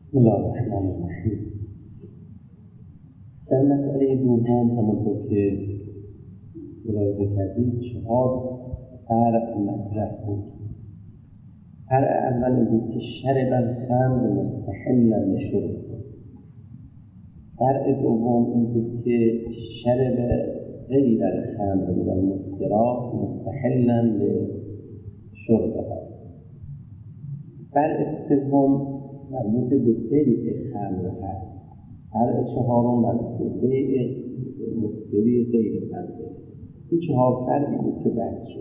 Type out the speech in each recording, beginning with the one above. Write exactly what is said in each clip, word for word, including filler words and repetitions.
بسم الله الرحمن الرحیم. در مسئله دوم همونطور که ملاحظه کردید چهار فرع مطرح بود. فرع اول بود که شرب الخمر مستحلا لشرب. فرع دوم این بود که شرب غیر الخمر من المسکرات مستحلا لشربها. فرع سوم مربوط به بیع خمر هست. فرع چهارم مربوط به بیع مسکری غیر خمر. این چهار فرعی بود که بحث شد.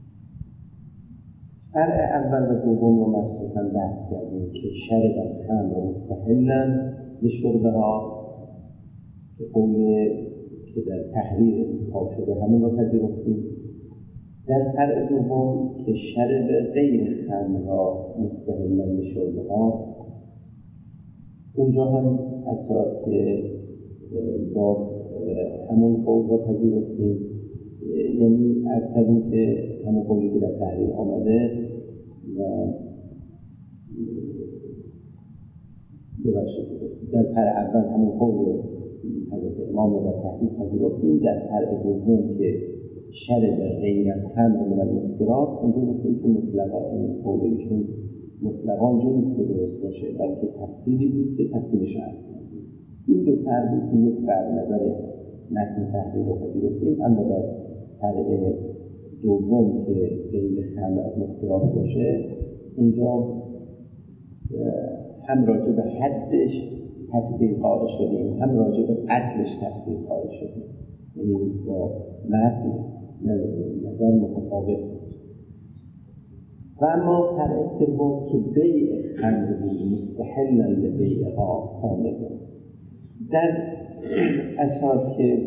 فرع اول و دوم رو مخصوصا بحث کردیم که شرب الخمر مستحلا لشربها که قوله که در تحریر انتخاب شده همون رو پذیرفتیم. در فرع دوم که شرب غیر خمر را مستحلا لشربها، اونجا هم اثرات که با همون قول را پذیرفتیم، یعنی از کردیم که همون قولی که در تحریر آمده و در فرع اول همون قول حضرت امام را در تحریر پذیرفتیم. در فرع دوم که شرب غیر الخمر من المسکرات، اونجا گفتیم که مطلقا این قولشون مطلقا جون که درست باشه، بلکه تفصیلی بود که تفصیلش هست. این دو فرع بود که یک بر نظر متن تحریر رو پذیرفتیم، اما در فرع دوم که غیر خمر از مسکرات باشه، اونجا هم راجع به حدش تفصیل قائل شدیم، هم راجع به قتلش تفصیل قائل شدیم. یعنی با متن نظر متفاوت. و اما فرع سوم که بیع خمر بود مستحلا لبیعها کامل. در اساس که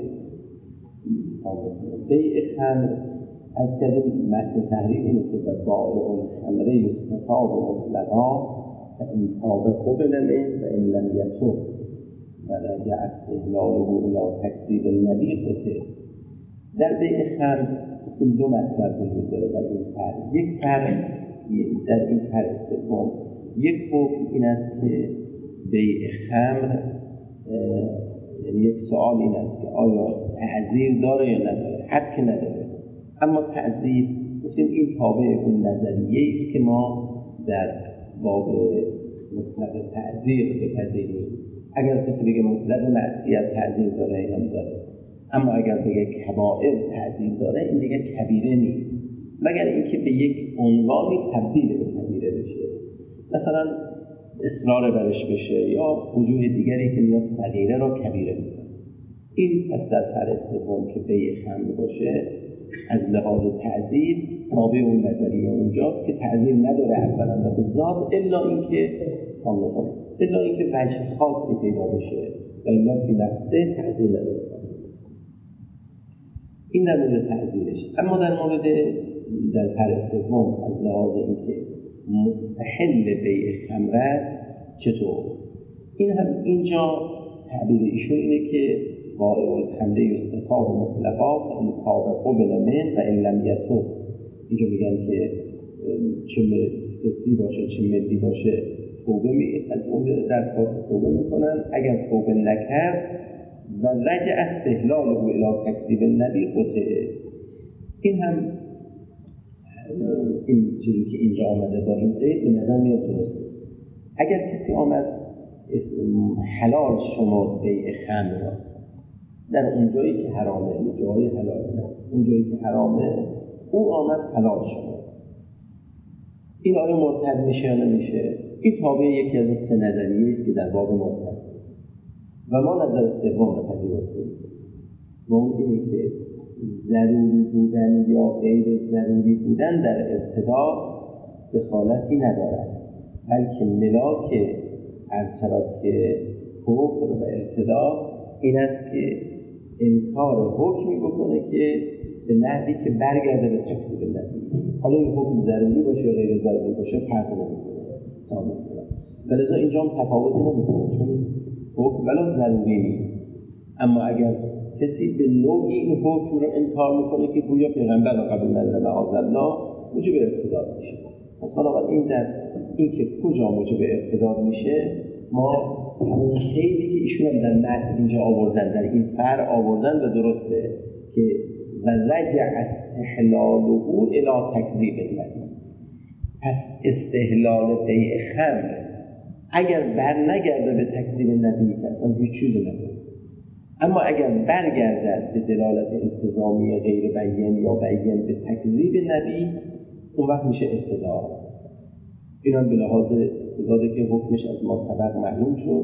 بیع خمر از کردیم متن تحریر اینه که به بائع الخمر یستطاب مطلقا فإن تاب قبل منه و ان لم یتب و رجع استحلاله الی تکذیب النبی قتل. در بیع خمر این دو مطلب وجود داره در این فرع. یک فرع در این فرع سوم یک حکم این است که بیع خمر، یعنی یک سوال این است که آیا تعزیر داره یا نداره. حد که نداره، اما تعزیر گفتیم این تابع اون نظریه است که ما در باب مطلق تعزیر بپذیریم. اگر کسی بگه مطلق معصیت تعزیر داره این داره، اما اگر بگه کبائر تعزیر داره این دیگه کبیره نیست، مگر اینکه به یک عنوانی تبدیل به کبیره بشه، مثلا اصرار برش بشه یا وجوه دیگری که میاد صغیره را کبیره میکنه. این پس در فرع سوم که بیع خمر باشه از لحاظ تعزیر تابع اون نظریه اونجاست که تعزیر نداره اولا و به ذات، الا اینکه سامنه الا اینکه وجه خاصی پیدا بشه و الا فی نفسه تعزیر نداره. این در مورد تعزیرش. اما در مورد در فرع سوم از لحاظ اینکه مستحل بیع خمر چطور، این هم اینجا تعبیر ایشون اینه که بائع الخمر یستطاب مطلقا فإن تاب قبل منه و ان لم یتب. اینجا میگن که چه مدتی باشه چه مدتی باشه توبه می از اون درخواست توبه میکنن. اگر توبه نکرد و رجع استحلاله الی تکذیب النبی قطع. این هم این چیزی که اینجا آمده با این قید به نظر میاد درسته. اگر کسی آمد حلال شمرد بیع خمر را در اونجایی که حرامه، جایی حلال نه، اونجایی که حرامه او آمد حلال شمرد، این آیا مرتد میشه یا نمیشه؟ این تابع یکی از اون سه نظریه است که در باب مرتد و ما نظر سوم رو پذیرفتیم و اون اینه که ضروری بودن یا غیر ضروری بودن در ابتدا دخالتی ندارد، بلکه ملاک اثرات کفر و ابتدا این است که انکار حکمی بکنه که به نحوی که برگرده به تکذیب النبی. حالا این حکم ضروری باشه یا غیر ضروری باشه فرق نمیکنه. ولذا اینجا هم تفاوتی نمیکنه، چون حکم بلا ضروری نیست. اما اگر کسی به نوعی این حکم رو انکار میکنه که گویا پیغمبر رو قبول نداره معاذ الله، موجب ارتداد میشه. پس حالا این در این که کجا موجب ارتداد میشه ما همون خیلی که ایشون هم در متن اینجا آوردن، در این فرع آوردن و درسته که و رجع استحلال او الی تکذیب النبی. پس استحلال بیع خمر اگر بر نگرده به تکذیب نبی که اصلا هیچ چیزی نبود، اما اگر برگردد به دلالت التزامی غیر بیان یا بیان به تکذیب نبی، اون وقت میشه ارتداد. این هم به لحاظ ارتداده که حکمش از ما سبق معلوم شد.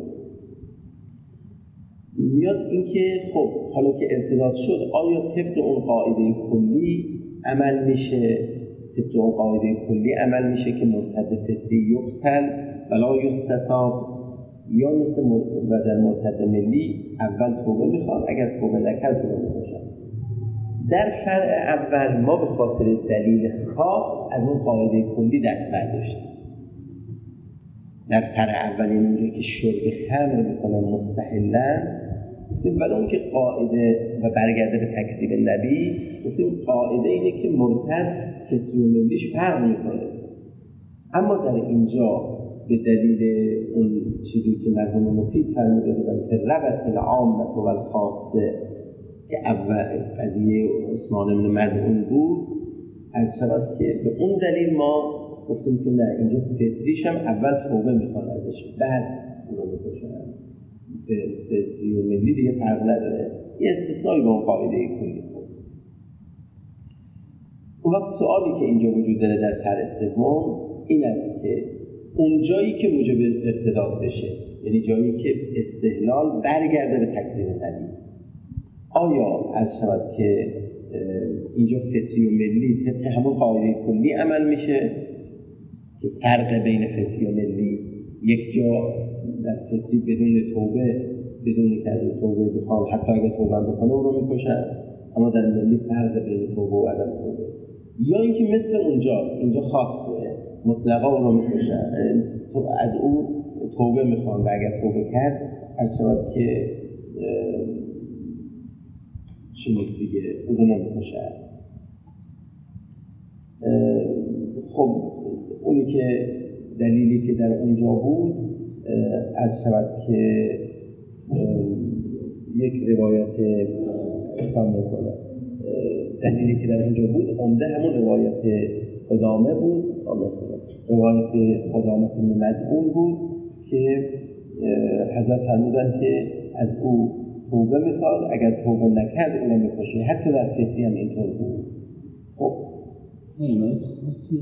میاد اینکه خب حالا که ارتداد شد آیا طبق اون قاعده کلی عمل میشه؟ طبق اون قاعده کلی عمل میشه که مرتد فطری یقتل ولا یستتاب، یا مثل و در مرتد ملی اول توبه میخواد، اگر توبه نکرد توبه میکشن. در فرع اول ما به خاطر دلیل خاص از اون قاعده کلی دست برداشتیم. در فرع اول این اونجایی که شرب خمر میکنن مستحلن، گفتیم ولی اون که قاعده و برگرده به تکذیب نبی، گفتیم قاعده اینه که مرتد فطری و ملیش فرق میکنه. اما در اینجا به دلیل اون چیزی که مرحوم مفید فرموده بودن که ربط العامة و الخاصه که اول قضیه عثمان بن مظعون بود، از شود که به اون دلیل ما گفتیم که نه، اینجا فطریش هم اول توبه میکنه ازش بعد اون رو میکشن. فطری و ملی دیگه فرق نداره، یه استثنایی با اون قاعده کلی بود. اون وقت سوالی که اینجا وجود داره در فرع سوم این است که اون جایی که موجب ارتداد بشه، یعنی جایی که استحلال برگرده به تکذیب نبی، آیا از شود که اینجا فطری و ملی طبق همون قاعده کلی عمل میشه که فرق بین فطری و ملی یک جا در فطری بدون توبه، بدون که از توبه بخوان حتی اگر توبه بکنه اون رو میکشن، اما در ملی فرق بین توبه و عدم توبه، یا اینکه مثل اونجا اینجا خاصه مطلقا اون رو میکشن، از اون توبه میخوان و اگر توبه کرد از شود که چی نیست دیگه اون رو نمیکشن. خب اونی که دلیلی که در اونجا بود از شود که یک روایت حساب میکنه، دلیلی که در اونجا بود عمده همون روایت قدامه بود، روایت قدامه بن مظعون بود که حضرت فرمودن که از او توبه میخواد، اگر توبه نکرد اونو میکشه. حتی در فطری هم اینطور بود. خب نه خاصی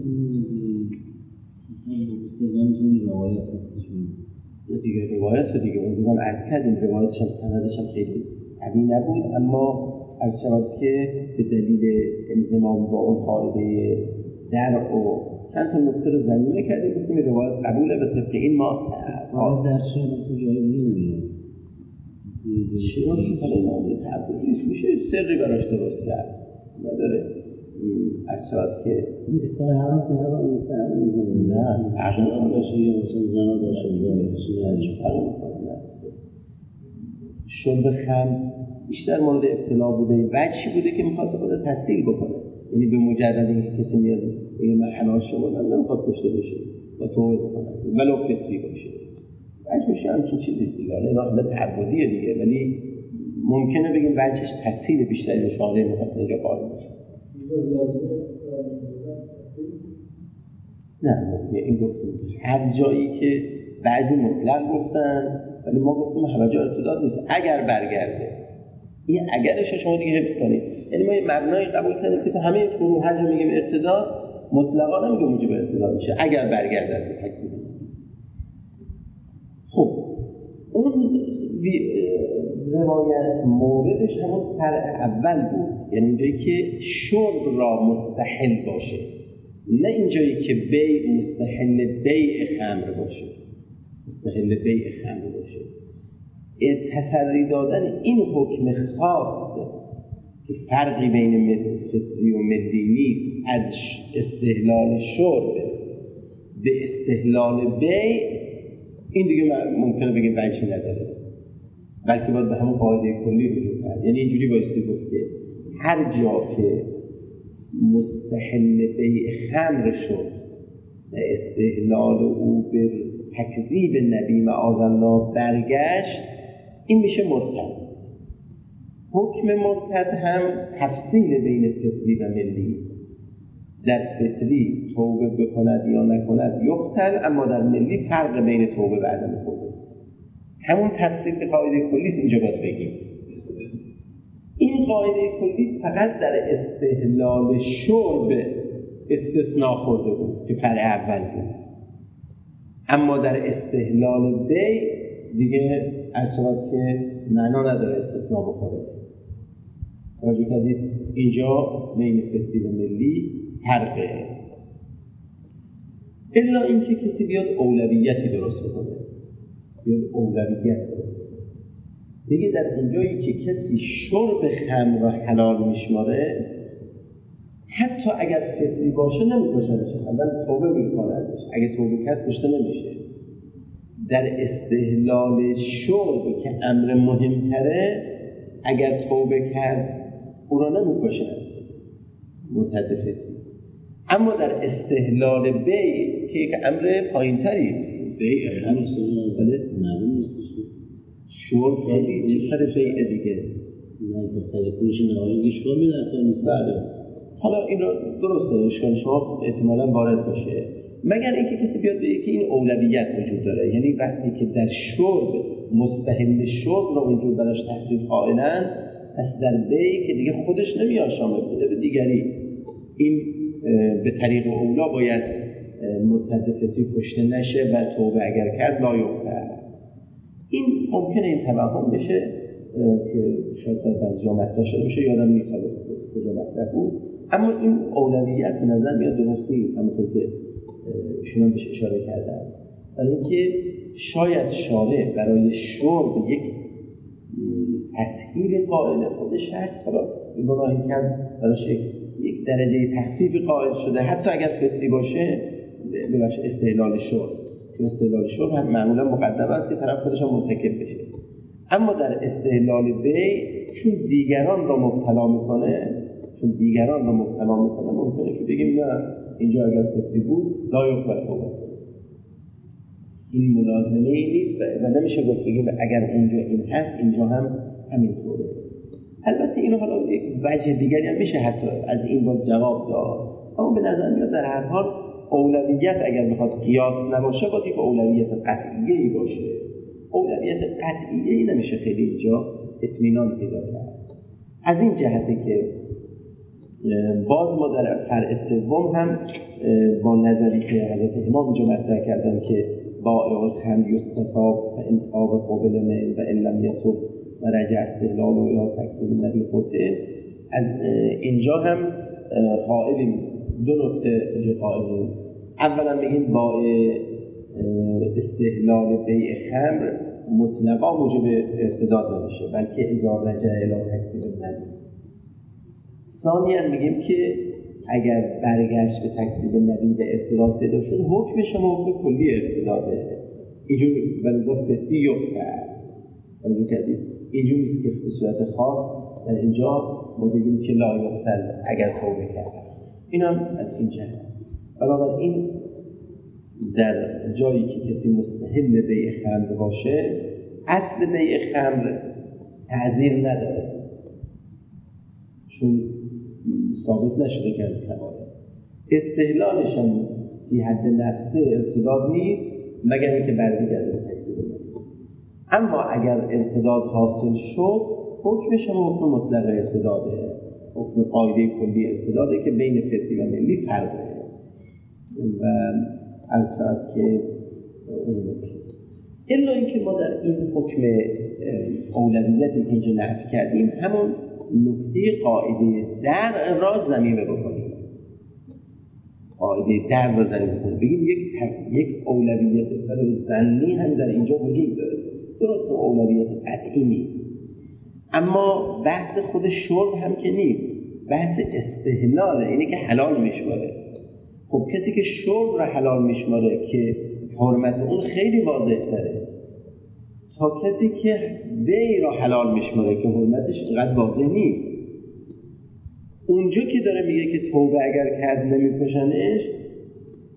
این روایت هستشون دیگه روایت دیگه اون روز هم عرض کردیم روایتش هم سندش هم خیلی قوی نبود، اما از شود که به دلیل انضمام با اون قاعده درع و چند تا نکته رو زمینه کردیم، گفتیم روایت قبوله و طبق این ما قاعده در شد تو جایی نمیاد چرا که حالا این آمده تبدیلش میشه سری براش درست کرد نداره. از شود که اصلا هم که هر آن میکنم نه عقل هم باشه یا مثلا زمان باشه یا فرق میکنه نفسه. شرب خمر بیشتر مورد ابتلا بوده، وجهی بوده که میخواست خود تحصیل بکنه، یعنی به مجرد اینکه کسی میاد بگه من حلال شدم نمیخواد کشته بشه و توبه بکنه ولو فطری باشه، وجهش همچین چیزی دیگه، این همه تعبدیه دیگه، ولی ممکنه بگیم وجهش تحصیل بیشتری به شارع میخواست اینجا قائل باشه. نه این گفتیم هر جایی که بعضی مطلق گفتن ولی ما گفتیم همه جا ارتداد نیست اگر برگرده. این اگرش شما دیگه حفظ کنید، یعنی ما یه مبنای قبول کردیم که تو همه فروع هر جا میگیم ارتداد مطلقا نمیگه موجب ارتداد میشه اگر برگرده به تکذیب. خب اون روایت موردش همون فرع اول بود، یعنی اینجایی که شرب را مستحل باشه، نه اینجایی که بیع مستحل بیع خمر باشه، مستحل بیع خمر باشه. تسری دادن این حکم خاص که فرقی بین فطری و ملی نیست از استحلال شرب به استحلال بیع، این دیگه ممکنه بگیم وجهی نداره، بلکه باید به همون قاعده کلی رجوع کرد. یعنی اینجوری بایستی گفت که هر جا که مستحل بیع خمر شد استحلال او به تکذیب نبی معاذ الله برگشت، این میشه مرتد. حکم مرتد هم تفصیل بین فطری و ملی. در فطری توبه بکند یا نکند یقتل، اما در ملی فرق بین توبه و عدم توبه. همون تفصیل که قاعده کلی است اینجا باید بگیم. این قاعده کلی فقط در استحلال شرب استثناء خورده بود که فرع اول بود، اما در استحلال بی دیگه اصلا که معنا نداره استثناء بخوره. توجه کردید اینجا بین فطری و ملی فرقه. الا اینکه کسی بیاد اولویتی درست بکنه، بیاد اولویت درست بکنه، دیگه در اونجایی که کسی شرب خمر را حلال میشماره، حتی اگر فطری باشه نمیکشنش، اول توبه میکنندش. اگه توبه کرد کشته نمیشه. در استحلال شرب که امر مهمتره، اگر توبه کرد او را نمیکشن مرتد فطری. اما در استحلال بی که یک امر پایین تری است، بی همین سنو بله معلوم نیست شرب خیلی چیزتر بیع دیگه نه دختر پولش نهایی گیشگاه میدن تا نیست. بله حالا این را درسته اشکال شما احتمالاً وارد باشه، مگر اینکه کسی بیاد بگه که این اولویت وجود داره. یعنی وقتی که در شرب مستحل شرب را وجود براش تحقیق قائلن، پس در بی که دیگه خودش نمیاد شامل بده به دیگری، این به طریق اولا باید مرتد فطری کشته نشه و توبه اگر کرد لا یقتل. این ممکنه این توهم بشه که شاید در بعضی جا مطرح شده باشه، یادم نیست حالا کجا مطرح بود، اما این اولویت به نظر میاد درست نیست، همونطور که ایشون هم بهش اشاره کردن. ولی اینکه شاید شارع برای شرب یک تسهیل قائل خودش هست، حالا این گناهی کرد براش یک درجه تخفیف قائل شده، حتی اگر فطری باشه ببخش استحلال شرب، چون استحلال شرب هم معمولا مقدم است که طرف خودش هم مرتکب بشه. اما در استحلال بی چون دیگران را مبتلا میکنه چون دیگران را مبتلا میکنه ممکنه که بگیم نه اینجا اگر فطری بود لا یقبل توبه. این ملازمه ای نیست و نمیشه گفت بگیم اگر اونجا این هست اینجا هم همینطوره. البته اینو حالا یک وجه دیگری هم میشه حتی از این با جواب داد، اما به نظر میاد در هر حال اولویت اگر بخواد قیاس نباشه باید یک اولویت قطعیه‌ای باشه. اولویت قطعیه‌ای نمیشه خیلی اینجا اطمینان پیدا کرد. از این جهته که باز ما در فرع سوم هم با نظری که حضرت امام اینجا مطرح کردن که بائع الخمر یستتاب و انتاب قابل من و ان لم یتب و رجع استحلال و یا تکذیب نبی قطع، از اینجا هم قائلیم دو نکته اینجا قائلیم. اولا میگیم بائع استحلال بیع خمر مطلقا موجب ارتداد نمیشه، بلکه اذا رجع الی تکذیب نبی. ثانیاً میگیم که اگر برگشت به تکذیب نبی به ارتداد پیدا شد، حکمش هم حکم کلی ارتداده. اینجور بلکه فطری یقتل. همونجور کردید اینجور نیست که به صورت خاص در اینجا ما بگیم که لا یقتل اگر توبه کرد. این هم از این جهت. بنابراین در جایی که کسی مستحل بیع خمر باشه، اصل بیع خمر تعذیر نداره، چون ثابت نشده که از کبایر. استحلالش هم فی حد نفسه ارتداد نیست مگر اینکه برمیگرده به تکذیب نبی. اما اگر ارتداد حاصل شد، حکمش هم حکم مطلق ارتداده، حکم قاعده کلی ارتداده که بین فطری و ملی فرقه. و البته که الا اینکه ما در این حکم اولویتی که اینجا نفی کردیم همون نکته قاعده در را ضمیمه بکنیم. قاعده در را ضمیمه بکنیم، بگیم یک یک اولویت ظنی هم در اینجا وجود داره. درست اولویت قطعی نیست، اما بحث خود شرب هم که نیست، بحث استحلاله، اینه که حلال میشماره. خب کسی که شرب را حلال میشماره که حرمت اون خیلی واضح تره تا کسی که بیع را حلال میشماره که حرمتش اینقدر واضح نیست. اونجا که داره میگه که توبه اگر کرد نمیکشنش،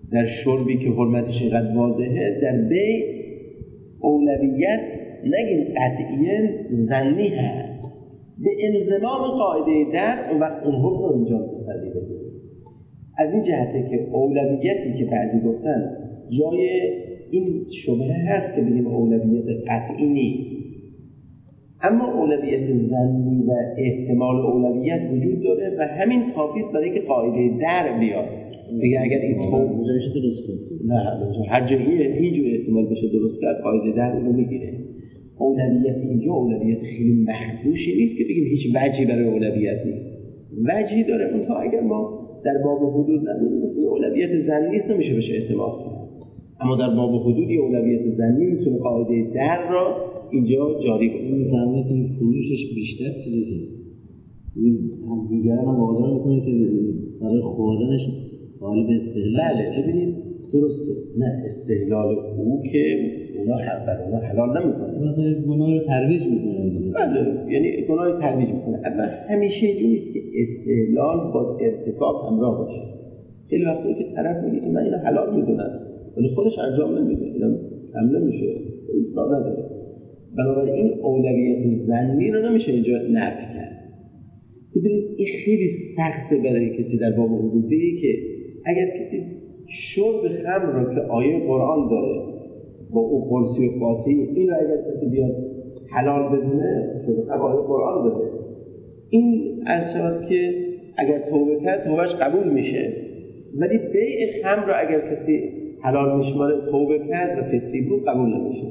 در شربی که حرمتش اینقدر واضحه، در بی اولویت نگیم قطعیه ظنی هست به انضمام قاعده در، اون وقت اون حکم رو اینجا متصدی بدیم. از این جهته که اولویتی که بعدی گفتن جای این شبهه هست که بگیم اولویت قطعی نیست، اما اولویت ظنی و احتمال اولویت وجود داره و همین کافی است برای که قاعده در بیاد. دیگه اگر این تو بشه درست کنه، نه هر جایی اینجور احتمال بشه درست کرد، قاعده در اونو میگیره. اولویت اینجا اولویت خیلی مخدوشی نیست که بگیم هیچ وجهی برای اولویت نیست، وجهی داره. اون تا اگر ما در باب حدود نبودیم گفتیم اولویت ظنی نیست، نمیشه بشه اعتماد کرد، اما در باب حدودی اولویت ظنی میتونه قاعده در را اینجا جاری کنه. این فهمه که این فروشش بیشتر چیزه، این هم دیگران هم واضح میکنه که برای خوردنش غالب استحلال. بله ببینید درسته، نه استحلال او که اونا حق اونا حلال نمیکنه، مثلا گناه رو ترویج میکنه. بله یعنی گناه رو ترویج میکنه، اما همیشه اینجوریه که استحلال با ارتکاب همراه باشه. خیلی وقتا که طرف میگه که من اینو حلال میدونم ولی خودش انجام نمیده، اینا حمله میشه، این کار نداره. بنابراین اولویت ظنی رو نمیشه اینجا نفی کرد. ببینید این خیلی سخته برای کسی در باب حدود بگه که اگر کسی شرب خمر رو که آیه قرآن داره با اون قرصی و قاطعی، این رو اگر کسی بیاد حلال بدونه، شرب خمر آیه قرآن داره، این از شود که اگر توبه کرد توبهش قبول میشه، ولی بیع خمر رو اگر کسی حلال میشماره توبه کرد و فطری بود قبول نمیشه.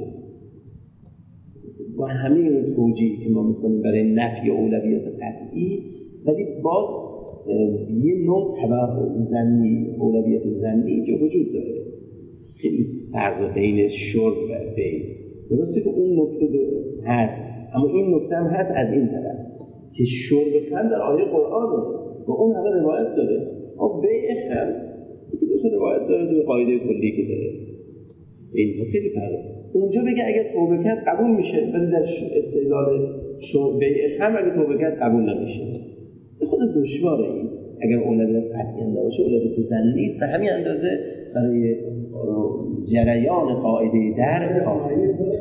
و همین توجیهی که ما میکنیم برای نفی اولویت قطعی، ولی باز یه نوع طبع ظنی، اولویت ظنی اینجا وجود داره. خیلی فرق بین شرب و بیع. درسته که اون نکته هست، اما این نکته هم هست از این طرف که شرب خمر در آیه قرآنه و اون همه روایت داره، اما بیع خمر که دو تا روایت داره، دو قاعده کلی که داره. این خیلی فرقه. اونجا بگه اگر توبه کرد قبول میشه، ولی در استدلال شرب بیع خمر اگر توبه کرد قبول نمیشه. خود دشواره این. اگر اولویت قطعی نباشه اولویت ظنی است و همین اندازه برای جریان قاعده در کافی.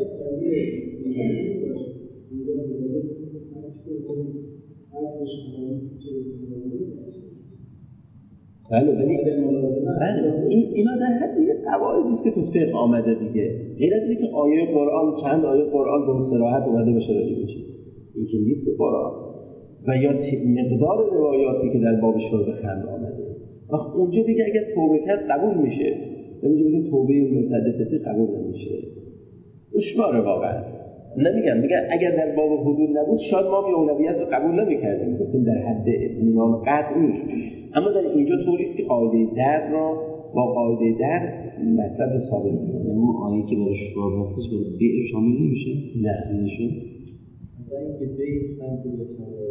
بله ولی بله این اینا در حد یه قواعدی است که تو فقه آمده دیگه. غیر از اینکه آیه قرآن چند آیه قرآن به صراحت اومده باشه راجع به چی، این که نیست تو قرآن، و یا مقدار روایاتی که در باب شرب خمر آمده. وقت اونجا دیگه اگر توبه کرد قبول میشه، اینجا میگه توبه مرتدفتی قبول نمیشه. دشواره واقعا. نمیگم میگم اگر در باب حدود نبود شاید ما به اولویت رو قبول نمی‌کردیم، گفتیم در حد اطمینان قطع نیست، اما در اینجا طوری است که قاعده در را با قاعده در مطلب ثابت می‌کنه. اون آیه که برای شراب هستش به بیع شامل نمیشه؟ نه نمیشه. مثلا اینکه بیع هم تو کبیره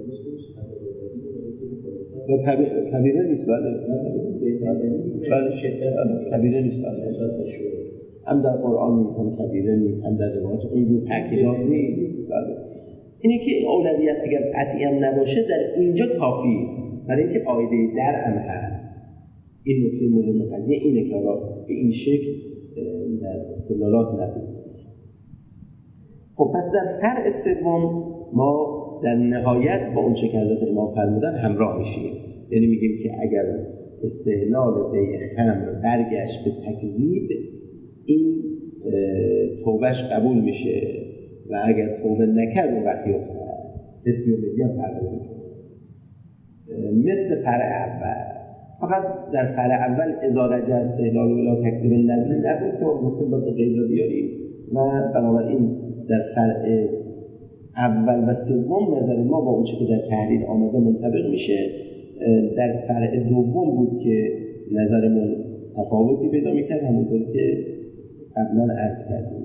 نیست، و کبیره نیست، بله کبیره نیست، هم در قرآن نیست، هم کبیره نیست، هم در روایات اون تأکیدات نیست. بله اینه که اولویت اگر قطعی هم نباشه در اینجا کافی، برای اینکه قاعده در هم هست. این نکته مهم قضیه اینه که حالا به این شکل در استدلالات نبود. خب پس در هر استدلال ما در نهایت با اون چه که حضرت امام فرمودن همراه میشیم، یعنی میگیم که اگر استحلال بیع خمر برگشت به تکذیب، این توبهش قبول میشه و اگر توبه نکرد اون وقتی افتاد فطری و بدی هم فرق میکنه. مثل فرع اول، فقط در فرع اول اذا رجع استحلال ولا تکذیب نبی نبود که ما گفتیم باید غیر رو بیاریم و بنابراین در فرع اول و سوم نظر ما با اون چه که در تحلیل آمده منطبق میشه. در فرع دوم بود که نظرمون تفاوتی پیدا میکرد، همونطور که قبلا عرض کردیم.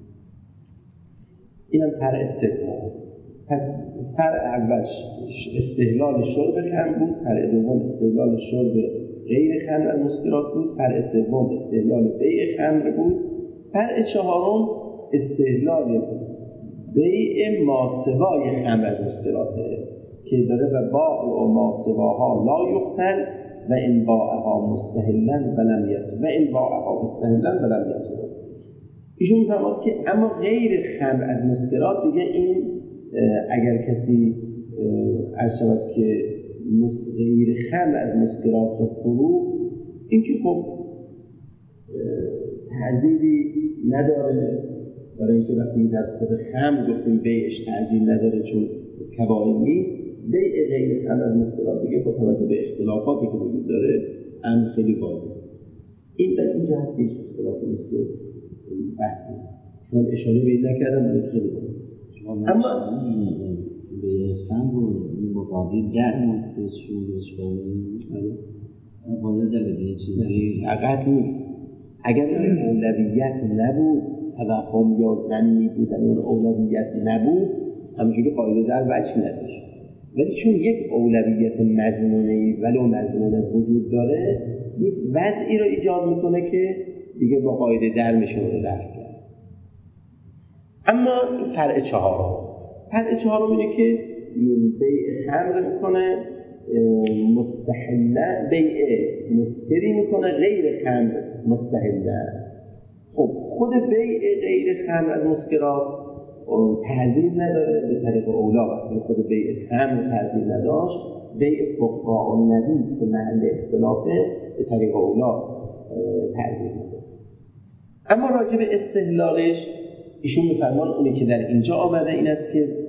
اینم فرع سوم. پس فرع اولش استحلال شرب خمر بود، فرع دوم استحلال شرب غیر خمر از مسکرات بود، فرع سوم استحلال بیع خمر بود، فرع چهارم استحلال بیع ماسوای خمر از مسکراته که داره و باع و ماسواها لا یقتل و این باعها مستحلن ولم یتوب و این باعها مستحلن ولم یتوب. ایشون می‌فرماد که اما غیر خمر از مسکرات دیگه این اگر کسی عرض شود که غیر خمر از مسکرات رو فروخت، این که خب تعذیری نداره، برای اینکه وقتی در خود خمر گفتیم بیعش تعذیر نداره چون کبایر نیست. بیع غیر خمر از مسکرات دیگه با توجه به اختلافاتی که وجود داره امر خیلی واضحه. این در این جهت هیچ اختلافی نیست و بحثی چون اشاره به این نکردم ولی خیلی واضحه. اما به خمر رو مقابل در منفذ شورش کنیم واضح در دیگه چیزی حقیقت نیست. اگر این اولویت نبود، توهم یا ظنی بودن اون اولویت نبود، همینجوری قاعده در وجه نداشت. ولی چون یک اولویت مضمونه‌ای ولو مضمونه وجود داره، یک وضعی رو ایجاد میکنه که دیگه با قاعده در میشه رو رفت کرد. اما فرع چهارم فرع چهارم اینه که بیع خمر میکنه مستحلن، بیع مسکری میکنه غیر خمر مستحلن. خب خود بیع غیر خمر از مسکرات تعذیر نداره به طریق اولا، وقتی خود بیع خمر تعذیر نداشت، بیع فقراء النبی که محل اختلافه به طریق اولا تعذیر نداره. اما راجع به استحلالش ایشون میفرمان اونی که در اینجا آمده این است که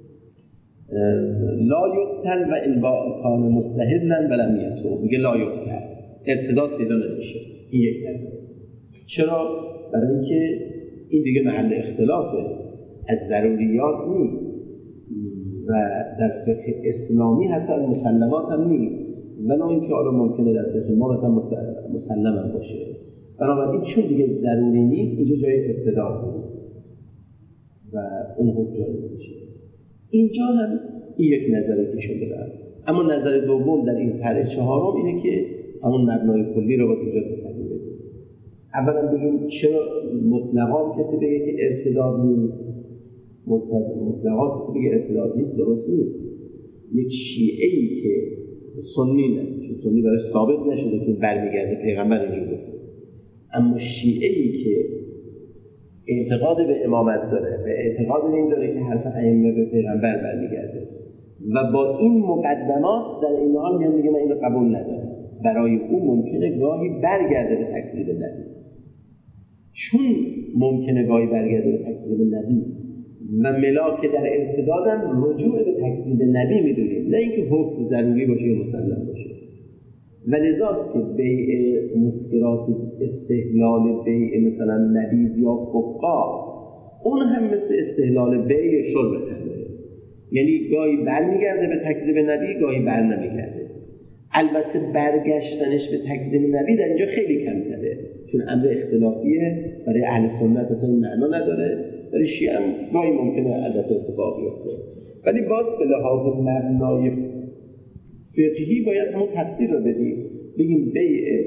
لا یقتل و الباء کان مستحلن ولم یتوب. میگه لا یقتل، ارتداد پیدا نمیشه. این یک نظر. چرا؟ برای اینکه این دیگه محل اختلافه، از ضروریات نیست و در فقه اسلامی حتی مسلمات هم نیست، ولی اینکه آره ممکنه در فقه ما مثلا مسلم هم باشه. بنابراین چون دیگه ضروری نیست اینجا جای ارتداد و اون حکم جاری میشه. اینجا هم این یک نظره که شده دارم. اما نظر دوم در این فرع چهارم اینه که همون مبنای کلی رو با اینجا تفکر بدیم. اولا بگیم چرا مطلقا کسی بگه که ارتداد نیست، مطلقا کسی بگه ارتداد نیست درست نیست. یک شیعه‌ای که سنی نه، چون سنی براش ثابت نشده که برمیگرده پیغمبر اینجور گفته، اما شیعه‌ای که اعتقاد به امامت داره و اعتقاد به این داره که حرف ائمه به پیغمبر برمیگرده و با این مقدمات در این حال میاد میگه من اینو قبول ندارم، برای او ممکنه گاهی برگرده به تکذیب نبی. چون ممکنه گاهی برگرده به تکذیب نبی و ملاک در ارتدادم رجوع به تکذیب نبی میدونیم، نه اینکه حکم ضروری باشه یا مسلم باشه. و لذاست که بیع مسکرات استحلال بیع مثلا نبیذ یا فقا اون هم مثل استحلال بیع شرب خمره، یعنی گاهی برمیگرده به تکذیب نبی، گاهی بر نمیگرده. البته برگشتنش به تکذیب نبی در اینجا خیلی کمتره، چون امر اختلافیه. برای اهل سنت اصلا این معنا نداره، برای شیعه هم گاهی ممکنه البته اتفاق بیفته، ولی باز به لحاظ مبنای فقهی باید همون تفسیر رو بدیم، بگیم بیع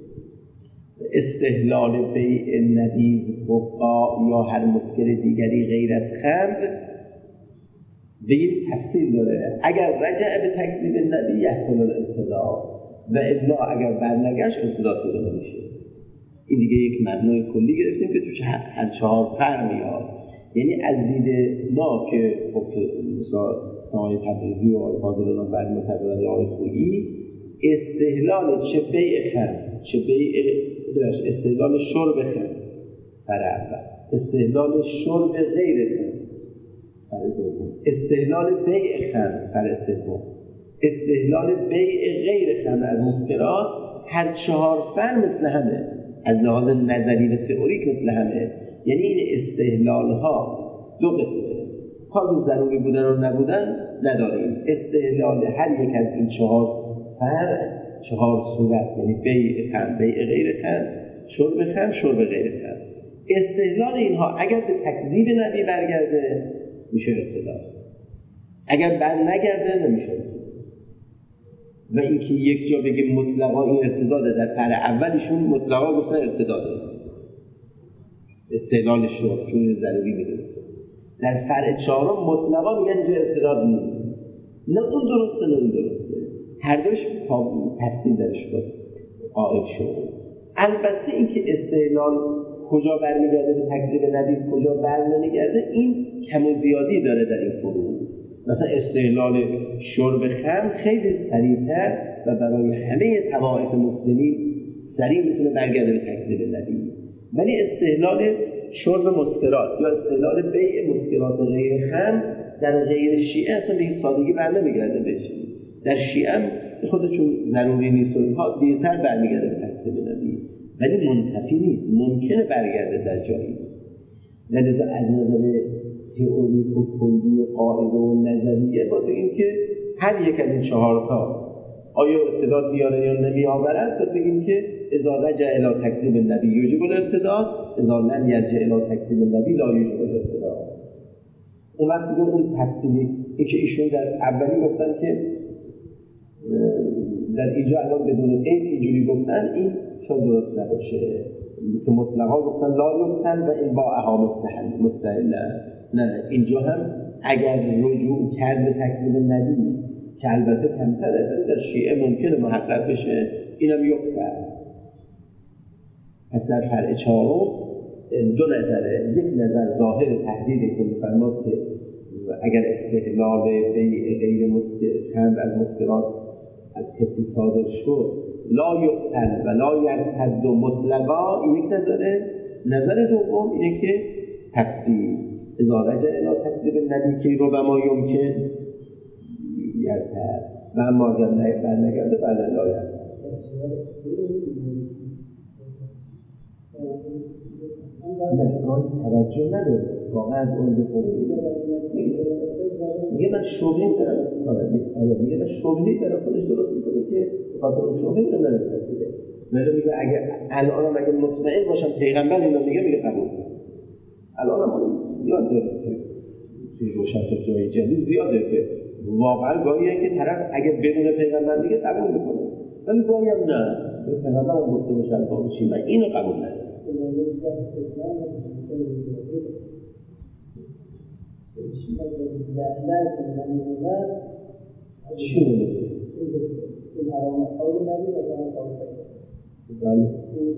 استحلال بیع نبیذ فقا یا هر مسکر دیگری غیر از خمر بگیم تفسیر داره. اگر رجع به تکذیب نبی یحصل الارتداد و الا اگر برنگشت ارتداد پیدا نمیشه. این دیگه یک مبنای کلی گرفتیم که توش هر چهار فرع میاد. یعنی از دید ما که خب مثلا سمای تبریزی و آقای فاضلان بعد متبرن یا آقای خویی، استحلال چه بیع خمر چه بیع استحلال شرب خمر فرع اول، استحلال شرب غیر خمر فرع دوم، استحلال بیع خمر فرع سوم، استحلال بیع غیر خمر از مسکرات، هر چهار فرع مثل همه از لحاظ نظری و تئوریک مثل همه. یعنی این استحلال ها دو قسمه، حال ضروری بودن و نبودن نداریم. استحلال هر یک از این چهار فرع، چهار صورت، یعنی بیع خمر، بیع غیر خمر، شرب خمر، شرب غیر خمر، استحلال اینها اگر به تکذیب نبی برگرده میشه ارتداد، اگر بر نگرده نمیشه. و اینکه یک جا بگیم مطلقا این ارتداده، در فرع اولیشون مطلقا گفتن ارتداده استحلال شرب چون ضروری میدونه، در فرع چهارم مطلقا میگن اینجا ارتداد نیست. نه اون درسته نه اون درسته، هر دوش تفصیل درش بود قائل شد. البته اینکه استهلال کجا برمیگرده به تکذیب نبی، کجا برنمیگرده، این کم و زیادی داره در این فروع. مثلا استهلال شرب خمر خیلی سریع‌تر و برای همه طوائف مسلمین سریع میتونه برگرده به تکذیب نبی، ولی استهلال شرب مسکرات یا استهلال بیع مسکرات غیر خمر در غیر شیعه اصلا به این سادگی برنمیگرده بهش. در شیعه هم خودشون ضروری نیست و اینها دیرتر برمیگرده به تکذیب نبی، ولی منتفی نیست، ممکنه برگرده در جایی. لذا از نظر تئوریک و کلی و قاعده و نظریه با بگیم که هر یک از این چهار تا آیا ارتداد بیاره یا نمیآورد، تا بگیم که اذا رجع الی تکذیب النبی یوجب الارتداد، اذا لم یرجع الی تکذیب النبی لا یوجب الارتداد. اون وقت دیگه اون تفصیلی این که ایشون در اولی گفتن که در اینجا الان بدون قید اینجوری گفتن، این شاید درست نباشه که مطلقا گفتن لا یفتن و این با اها مستحل مستحل. نه، اینجا هم اگر رجوع کرد به تکذیب نبی که البته کمتره، ولی در شیعه ممکنه محقق بشه، اینم یفتن. پس در فرع چهارم دو نظره. یک نظر ظاهر تحلیلی که می‌فرماد که اگر استهلال بیع غیر مسکر از مسکرات از کسی صادر شد لا یقتل و لا یرتد مطلقا، یک نظره. نظر دوم اینه که تفسیر اذا رجع الی تکذیب النبی که رو ما یمکن یرتد و اما اگر برنگرده بله لا یرتد. نه توجه نداره واقعا از اون بخوره میگه من شبهی دارم. میگه من شبهی دارم، خودش درست میکنه که خاطر اون شبهی رو نرسیده. ولی میگه اگر الان هم اگر مطمئن باشم پیغمبر اینو میگه، میگه قبول کنم. الان هم زیاد داره که توی روشن فکرهای جدید زیاد داره که واقعا گاهیه که طرف اگر بدون پیغمبر میگه قبول میکنه، ولی گاهی هم نه پیغمبر هم گفته باشه الان چی من اینو قبول ندارم. چی نمیده؟ بله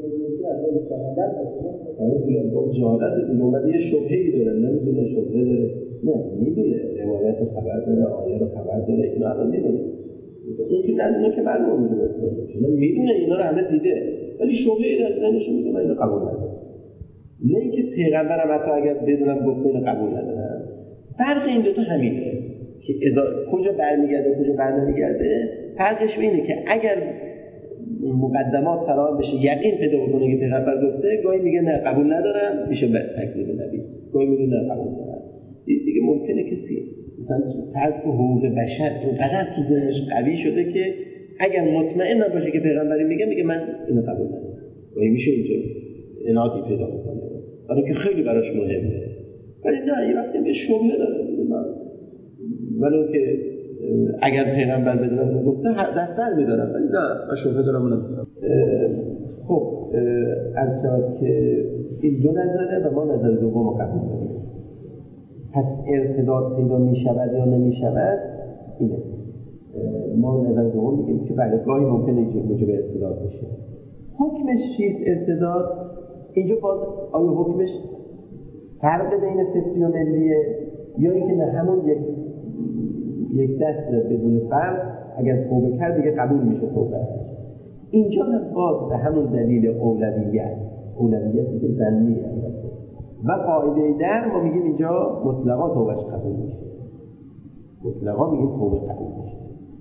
بله با جهالت دیگه اومده یه شبهه‌ای داره، نمیدونه شبهه داره. نه میدونه، روایت خبر داره، آیه رو خبر داره، اینا الان میدونه. این که ندونه که معلومه اونجا بکنه، میدونه اینا رو همه دیده، ولی شبهه‌ای در ذهنش میگه من اینو قبول ندارم. نه اینکه پیغمبرم حتی اگر بدونم گفته اینو قبول ندارم. فرق این دوتا همینه که اذا کجا برمیگرده کجا برنمیگرده. فرقش اینه که اگر مقدمات فراهم بشه، یقین پیدا بکنه که پیغمبر گفته، گاهی میگه نه قبول ندارم، میشه تکذیب نبی. گاهی میگه نه قبول دارم. دیگه ممکنه کسی مثلا فرض کنه حقوق بشر اونقدر تو ذهنش قوی شده که اگر مطمئن نباشه که پیغمبری میگه، میگه من اینو قبول ندارم. گاهی میشه اینجوری انادی پیدا بکنه، برای که خیلی براش مهمه. ولی نه، یه وقتی به شبهه داره، ولی که اگر پیغمبر بدونم گفته دست در میدارم، ولی نه من شبهه دارم و نمیدارم. خب عرض شد که این دو نظره و ما نظر دوم رو قبول داریم. پس ارتداد پیدا میشود یا نمیشود اینه. ما نظر دوم میگیم که بله گاهی ممکنه موجب ارتداد بشه. حکمش چیست ارتداد؟ اینجا باز آیا حکمش فرق بین فطری و ملیه یا اینکه نه همون یک یک دست بدون فرق اگر توبه کرد دیگه قبول میشه توبه. اینجا هم باز به همون دلیل اولویت اولویتی که ظنی البته و قاعده در ما میگیم اینجا مطلقا توبهش قبول میشه. مطلقا میگیم توبه قبول میشه.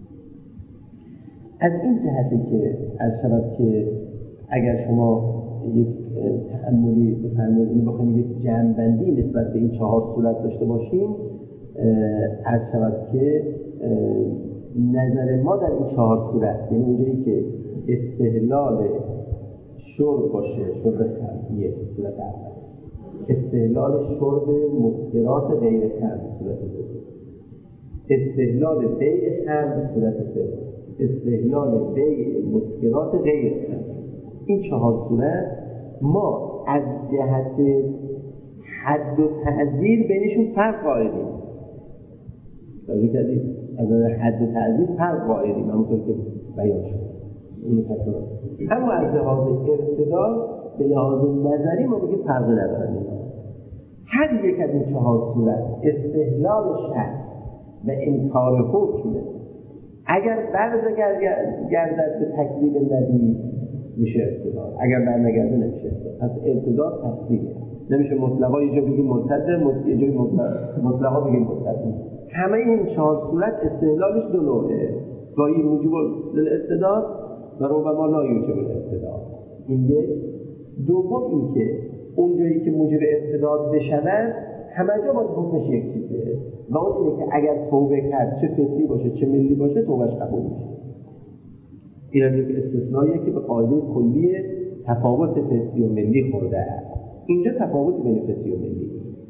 از این جهتی که از شود که اگر شما یک تأملی بفرمایید اینو بخوایم یک جمع‌بندی نسبت به این چهار صورت داشته باشیم، از شود که نظر ما در این چهار صورت، یعنی اونجایی که استهلال شرب باشه، شرب خمریه صورت اول، استهلال شرب مسکرات غیر خمر صورت دوم، استهلال بیع خمر صورت سوم، استهلال بیع مسکرات غیر خمر. این چهار صورت ما از جهت حد و تعزیر بینشون فرق قائلیم. توجه کردید؟ از حد و تعزیر فرق قائلیم، همونطور که بیان شد. این تکرار. اما از لحاظ ارتداد به لحاظ نظری ما بگیم فرقی ندارن اینا. هر یک از این چهار صورت استحلال شرط و انکار حکم اگر برگردد به تکذیب نبی میشه ارتداد، اگر برنگرده نمیشه ارتداد. پس ارتداد تفصیله، نمیشه مطلقا یه جا بگیم مرتده، یه جای مطلقا بگیم مرتده. همه این چهار صورت استحلالش دو نوعه، گاهی موجب الارتداد و ربما لا یوجب الارتداد. این یک. دوم این که اونجایی که موجب ارتداد بشود همه جا باید حکمش یک چیزه و اون اینه که اگر توبه کرد چه فطری باشه چه ملی باشه توبهش قبول میشه. این هم یک استثنائیه که به قاعده کلی تفاوت فطری و ملی خورده است. اینجا تفاوت بین فطری و ملی.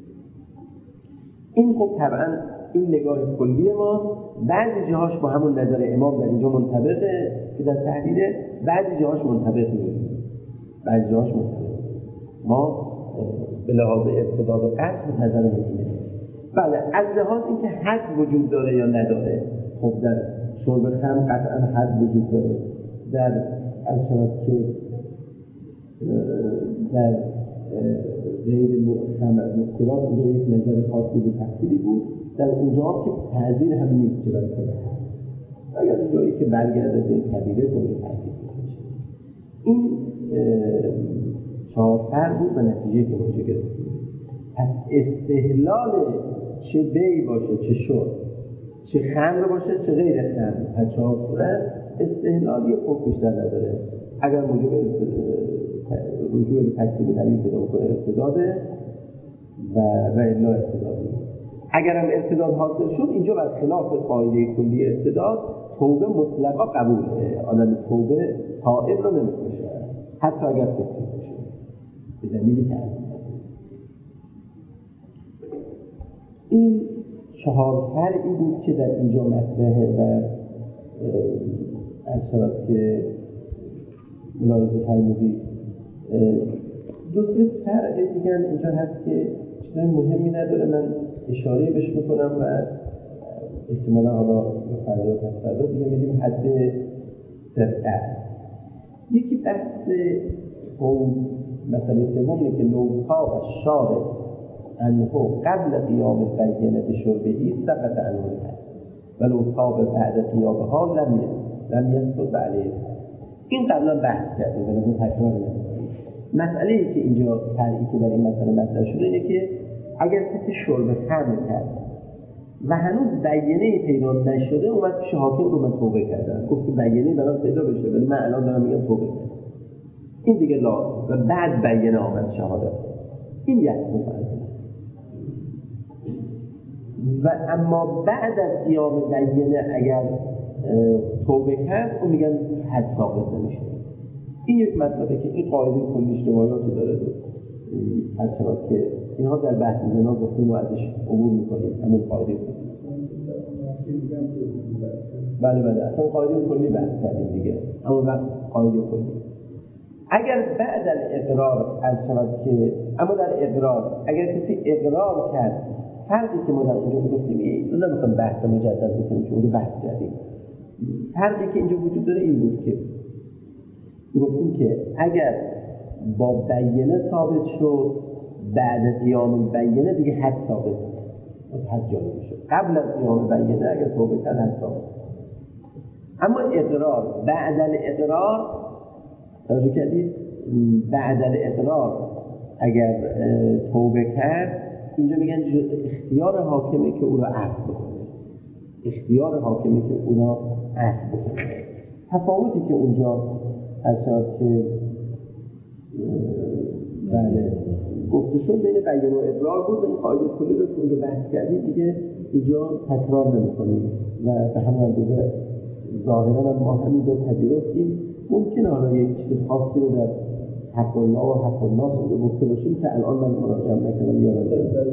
این خب طبعا این نگاه کلی ما بعضی جاهاش با همون نظر امام در اینجا منطبقه که در تحلیله، بعضی جاهاش منطبق نیست، بعضی جاهاش منطبق. ما به لحاظ ارتداد و قطع نظر اینه. بله، از لحاظ اینکه حد وجود داره یا نداره، خب در شرب خمر قطعا حد وجود داره. در از شما که در غیر خمر از مسکرات اونجا یک نظر خاصی و تفصیلی بود، در اونجا که تعذیر هم نیست چه برای کنه. اگر جایی که برگرده به کبیره کنه تعذیر میشه. این چهار فرق بود و نتیجه که موجه گرفتیم. پس استحلال چه بی باشه چه شرب، چه خمر باشه چه غیر خمر، هر چهار صورت استحلال یک حکم بیشتر نداره. اگر موجب رجوع به تکذیب نبی پیدا بکنه ارتداده و و الا ارتدادی. اگر هم ارتداد حاصل شد اینجا بر خلاف قاعده کلی ارتداد توبه مطلقا قبوله. آدم توبه تائب رو نمی‌کشه حتی اگر فطری باشه به دلیل تعذیب. این چهار فرعی بود که در اینجا مطرحه و از صورت که ملاحظه فرمودید. دو سه فرع دیگر اینجا هست که چیزای مهمی نداره، من اشاره بهش میکنم و احتمالا حالا فردا و پس فردا دیگه میدیم حد سرعت. یکی بحث اون مسئله سومی که لو طاب الشارع انه قبل قیام البینه به شربهی سقط عنه الحد ولو طاب بعد قیامها لم لم یسقط علیه. این قبلا بحث کردیم، به نظر تکرار نمی‌کنیم. مسئله ای که اینجا فرعی که در این مسئله مطرح شده اینه که اگر کسی شرب خمر کرد و هنوز بیانه پیدا نشده اومد پیش حاکم رو من توبه کردم، گفت که بیانه براش پیدا بشه ولی من الان دارم میگم توبه کردم، این دیگه لا و بعد بیانه آمد شهادت، این یک مفرد. و اما بعد از قیام بیانه اگر توبه کرد اون میگن حد ثابت نمیشه. این یک مطلبه که این قاعده کلیش روایاتی داره دو از شما که اینها در بحث زنا گفتیم و ازش عبور میکنیم. همون قاعده کلی. بله بله اصلا قاعده کلی بحث کردیم دیگه، همون وقت قاعده کلی. اگر بعد الاقرار از شما که اما در اقرار اگر کسی اقرار کرد، فرقی که ما در اینجا گفتیم اینو نمیخوام بحث مجدد بکنیم که اونو بحث کردیم. فرقی که اینجا وجود داره این بود که گفتیم که اگر با بیانه ثابت شد بعد قیام بیانه دیگه حد ثابت شد، حد جاری میشه. قبل از قیام بیانه اگر توبه کرد حد ثابت. اما اقرار بعد الاقرار توجه کردید، بعد الاقرار اگر توبه کرد اینجا میگن اختیار حاکمه که او را عفو بکنه، اختیار حاکمه که او را عفو بکنه. تفاوتی که اونجا اساس که بله گفته شد بین بیان و اقرار بود و این قاعده کلی رو که اونجا بحث کردیم دیگه اینجا تکرار نمی‌کنیم و به همون اندازه ظاهراً ما همینجا پذیرفتیم. ممکنه حالا یک چیز خاصی رو در حق الله و حق الناس رو گفته باشیم که الان من مراجعه نکردم یادم دارم.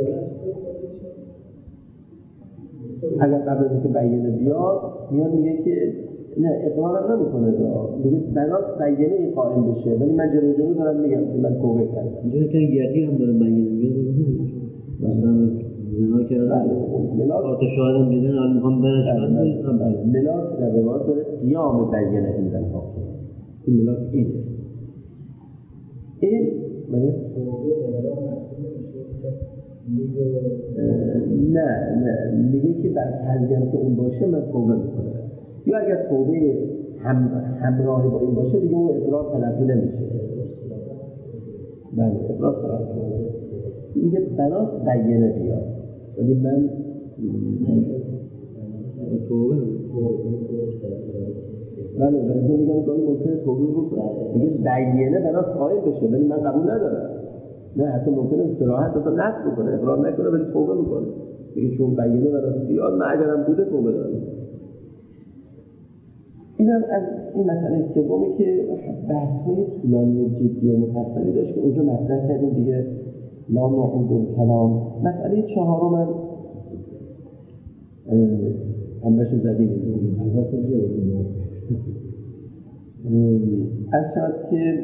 اگر قبل از اینکه بیانه بیاد میاد میگه که نه اقرارم نمیکنه دا میگه بناس بیانه قائم بشه، ولی من جلو جلو دارم میگم که من توبه کردم. اینجا که یقین هم داره بیانه بیاد مثلا زنا کردن ملاک آتا شاهدم دیدن حالا میخوام برش ملاک در روایت داره قیام بیانه عند الحاکم. این ملاک اینه. این بله نه نه میگه که بر فرضیت که اون باشه من توبه میکنم، یا اگر توبه هم همراه با این باشه دیگه اون اقرار تلقی نمیشه. بله اقرار تلقی نمیشه. میگه بناس بیانه بیاد، ولی من توبه بله ولی میگم گاهی ممکنه توبه بکنه، میگه بیانه بناس قائل بشه ولی من قبول ندارم. نه حتی ممکنه استراحت اصلا نفت بکنه، اقرار نکنه ولی توبه میکنه، میگه چون بیانه بناس بیاد من اگرم بوده توبه دارم. این هم از این مسئله سومی که بحث‌های طولانی جدی و مفصلی داشت که اونجا مطرح کردیم دیگه، لا نعود الکلام. مسئله چهارم هم هم بشه زدیم از شاید که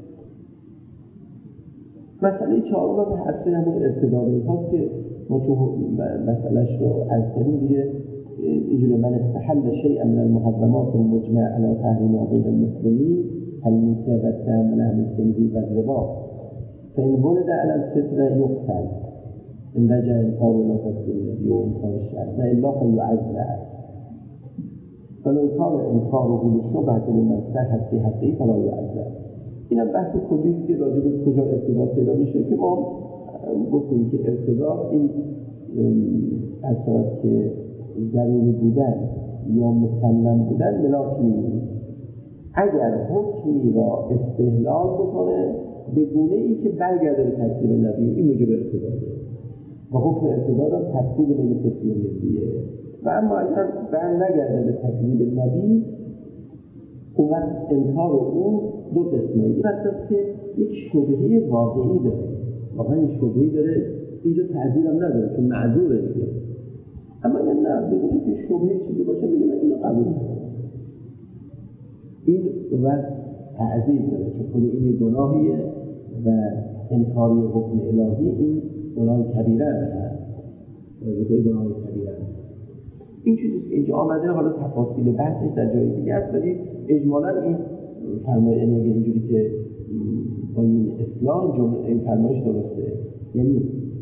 مسئله چهارم هم حرفه همون ارتداد هاست که ما چون مسئلهش رو از کردیم دیگه اینجوری من استحل شیئا من المحرمات المجمع على تحریم عبود المسلمین الميتة والدم ولحم الخنزير والربا فإن ولد على الفطرة يقتل إن رجع إنكار إلى فسق النبي وإنكار الشرع وإلا فيعذب. فلو كان إنكاره لشبهة لمن صحت في حقه فلا يعذب. این هم بحث کلی است که راجع به کجا ارتداد پیدا میشه که ما گفتیم که ارتداد این اثرات که ضروری بودن یا مسلم بودن ملاک نیست. اگر حکمی را استحلال بکنه به گونه ای که برگرده به تکذیب نبی، این موجب ارتداده و حکم ارتداد هم تفصیل بین فقهی و ملیه. و اما اگر بر نگرده به تکذیب نبی، اون وقت انکار او دو قسمه. یک وقت که یک شبهه واقعی داره، واقعا این شبهه‌ای داره، اینجا تعذیب هم نداره چون معذوره دیگه. اما اگر نه بدون که شبهه چیزی باشه دیگه من اینو قبول ندارم، این وقت تعذیب داره چون خود این گناهیه و انکاری حکم الهی این گناه کبیره هست، این گناه کبیره هست. این چیزی که اینجا آمده حالا تفاصیل بحثش در جای دیگه است، ولی اجمالاً این فرمایش یعنی اینجوری که با این اصلاح جمله این فرمایش درسته، یعنی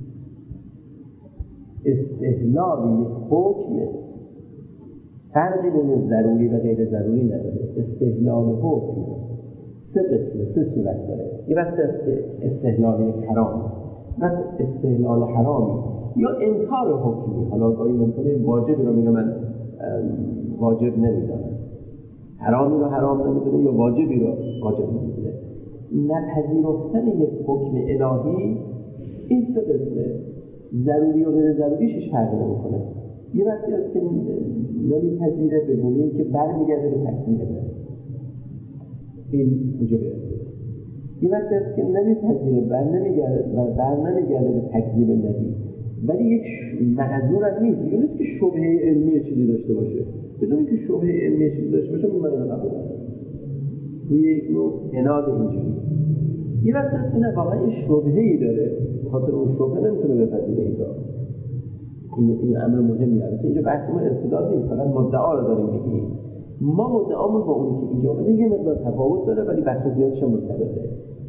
استحلال یک حکم فرقی بین ضروری و غیر ضروری نداره. استحلال حکم سه قسمه، سه صورت داره. یه وقت است که استحلال یک حرام، وقت استحلال حرامی یا انکار حکمی. حالا گاهی ممکنه واجبی رو میگه من واجب نمیدونم، حرامی رو حرام نمیدونه یا واجبی رو واجب نمیدونه. نپذیرفتن یک حکم الهی این سه قسمه، ضروری و غیر ضروریش فرق نمیکنه. یه وقتی است که نمیپذیره به گونه‌ای که برمیگرده به تکذیب نبی، این موجب ارتداد. یه وقتی است که نمیپذیره بر نمیگرده و بر نمیگرده به تکذیب نبی، ولی یک معذور هم نیست، یعنی نیست که شبهه علمی چیزی داشته باشه. بدون که شبهه علمی چیزی داشته باشه من اینو قبول ندارم. روی یک نوع عناد اینجوری. یه وقتی است که نه واقعا این شبهه‌ای داره، خاطر اون شبهه نمیتونه بپذیره این داره. این این امر مهمیه. البته اینجا بحث ما ارتداد نیست، فقط مدعا رو داریم میگیم. ما مدعامون با اونی که اینجا اومده یه مقدار تفاوت داره ولی بخش زیادش مطابقه.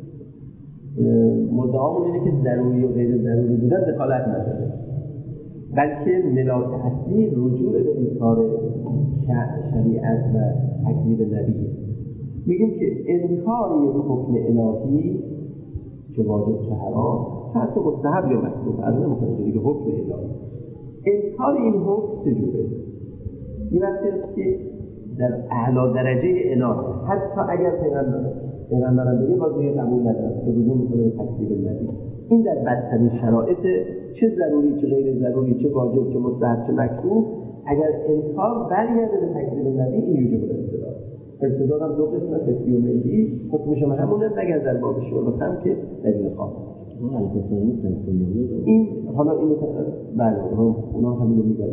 مدعامون اینه که ضروری و غیر ضروری بودن دخالت نداره، بلکه ملاک اصلی رجوع به انکار شریعت و تکذیب نبیه. میگیم که انکار یک حکم الهی چه واجب چه حرام، حتی مستحب یا مکروه، عرض نمی‌کنه دیگه حکم الهی، انکار این حکم سه جوره. این وقتی است که در اعلی درجه عناد، حتی اگر پیغمبر پیغمبرم بگه باز دیگه قبول ندارم که رجوع میکنه به تکذیب نبی. این در بدترین شرایط، چه ضروری چه غیر ضروری، چه واجب چه مستحب چه مکروه، اگر انکار برگرده به تکذیب نبی این یوجب ارتداد. ارتداد هم دو قسمه، فقهی و ملی. حکمش هم همونه مگر در باب شرب هم که دلیل خاص. این حالا اینو بله اونا همین رو میگن.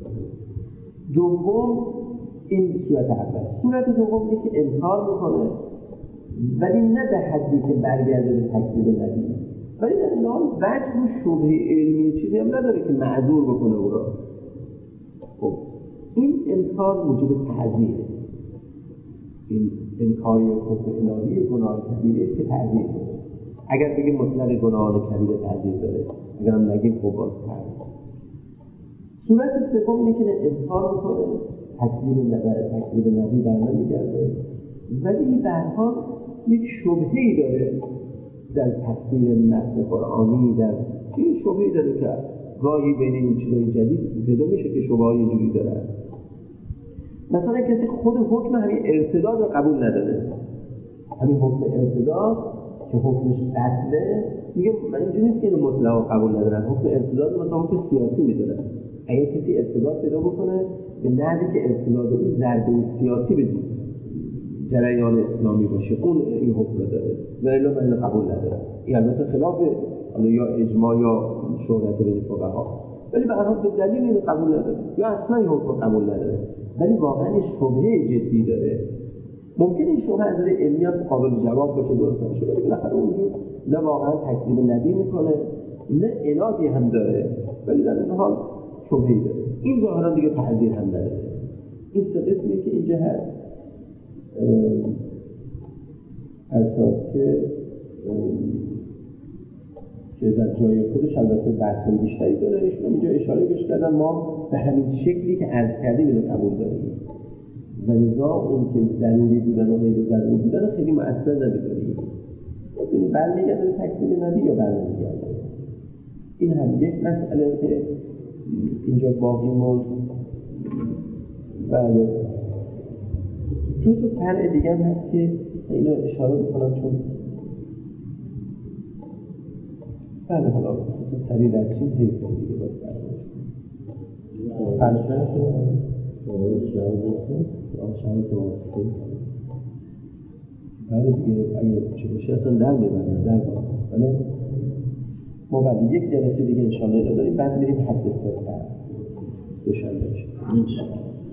دوم این صورت اول. صورت دوم اینه که انکار میکنه ولی نه به حدی که برگرده به تکذیب نبی، ولی در این حال وجه و شبهه علمی چیزی هم نداره که معذور بکنه و را. خب این انکار موجب تعزیره. این انکار یا کفر الهی گناه کبیره که تعزیر داره. اگر بگیم مطلق گناه کبیره تعزیر داره، اگر هم نگیم خب باز تعزیر. صورت سوم اینه که انکار میکنه، تکذیب نبی تکذیب نبی در نمیگرده، ولی در حال یک شبهه‌ای داره در تفسیر متن قرآنی، در این شبهه‌ای داره که گاهی بین این چیزای جدید پیدا میشه که شبهه‌ای اینجوری داره. مثلا کسی خود حکم همین ارتداد رو قبول نداره، همین حکم ارتداد که حکمش قتله، میگه من اینجوری نیست که اینو مطلق قبول ندارم، حکم ارتداد مثلا حکم سیاسی میدونم. اگر کسی ارتداد پیدا بکنه به نحوی که ارتداد اون ضربه سیاسی به جریان اسلامی باشه، اون این حکم رو داره و الا من اینو قبول ندارم. این البته خلاف یا اجماع یا شهرت بین فقها، ولی به هر حال به دلیل اینو قبول نداره یا اصلا این حکم قبول نداره، ولی واقعا این شبهه جدی داره. ممکنه این شبهه از نظر علمی هم قابل جواب باشه، درست باشه، ولی بالاخره اونجور نه واقعا تکذیب نبی میکنه نه عنادی هم داره، ولی در این حال شبهه‌ای داره. این ظاهرا دیگه تعذیر هم نداره. این سه قسمی که اینجا هست اساس که که در جای خودش البته بحث‌های بیشتری داره، ایشون اینجا اشاره بهش کردم. ما به همین شکلی که عرض کردیم اینو قبول داریم و لذا اون که ضروری بودن و غیر ضروری بودن خیلی مؤثر نمی‌دونیم. ببینید برمیگرده تکذیب نبی یا برمیگرده. این هم یک مسئله که اینجا باقی موند. بله دو تا فرع دیگه هم هست که اینو اشاره میکنم چون بله حالا خصوص سریع رسیم حیف کنم دیگه باید فرع فرشن شده آقای شهر بسته آقای شهر بسته بله دیگه اگر چه باشه اصلا در میبرن در باید بله ما بعد یک جلسه دیگه انشاءالله اینو داریم، بعد میریم حد سر فرع دوشنبه میشه.